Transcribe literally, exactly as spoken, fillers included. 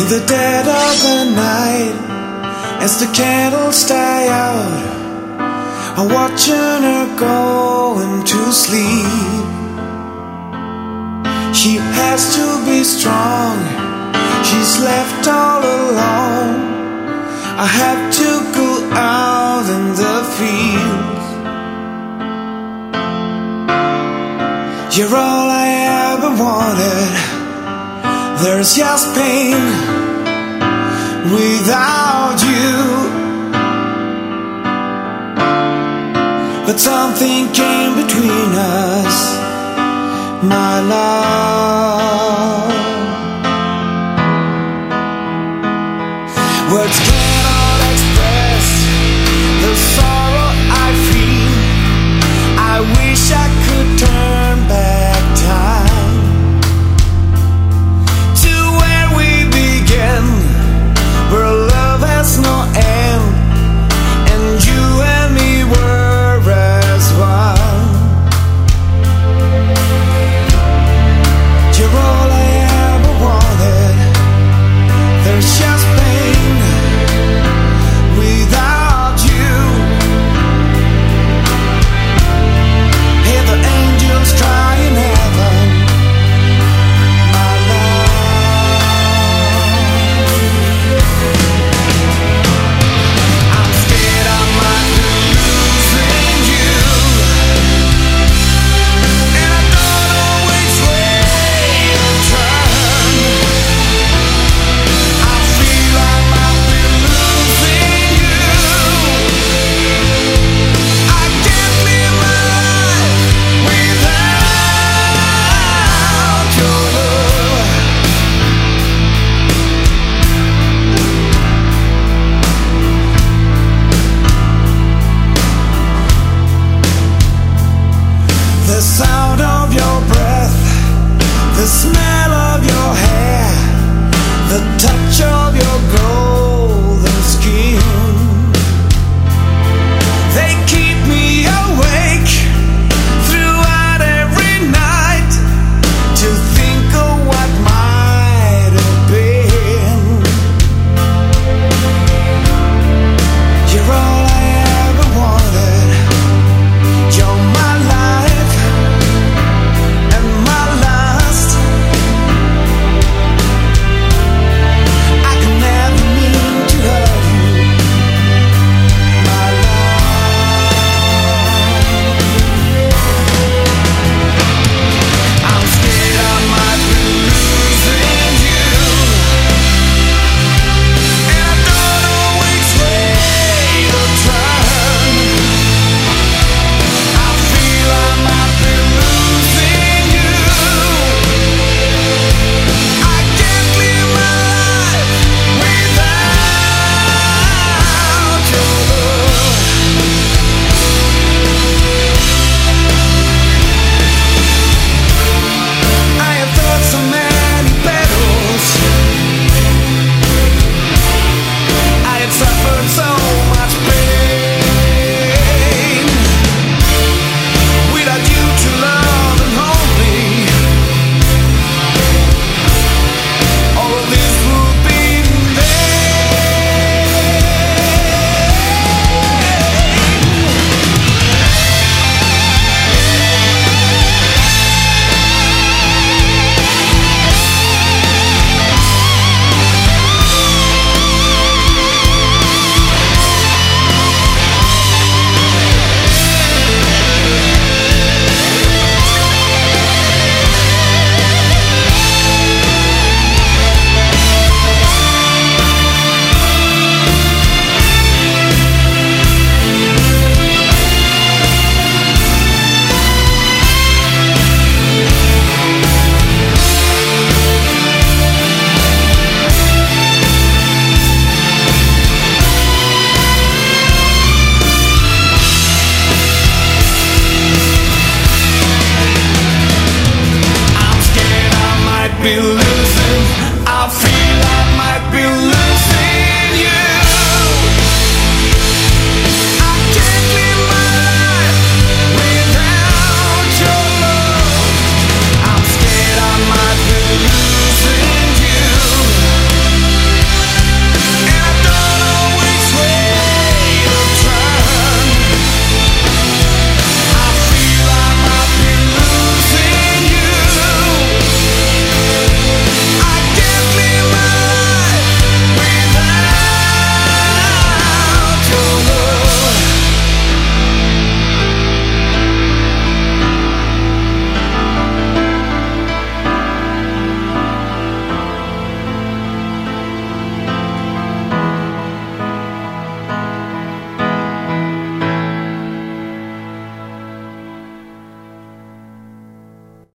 In the dead of the night, as the candles die out, I'm watching her going to sleep. She has to be strong, she's left all alone. I have to go out in the fields. You're all I ever wanted. There's just pain without you. But something came between us, my love. Words cannot express the sorrow I feel. I wish I could turn back time to where we began, where love has no end, and you and me were as one. You're all I ever wanted. There's just pain without you. Hear the angels cry in heaven, my love. I'm scared I might be losing you, and I don't know which way to turn. I feel I might be losing you. I can't live my life without your love. The sound of your breath, the smell of your hair, the touch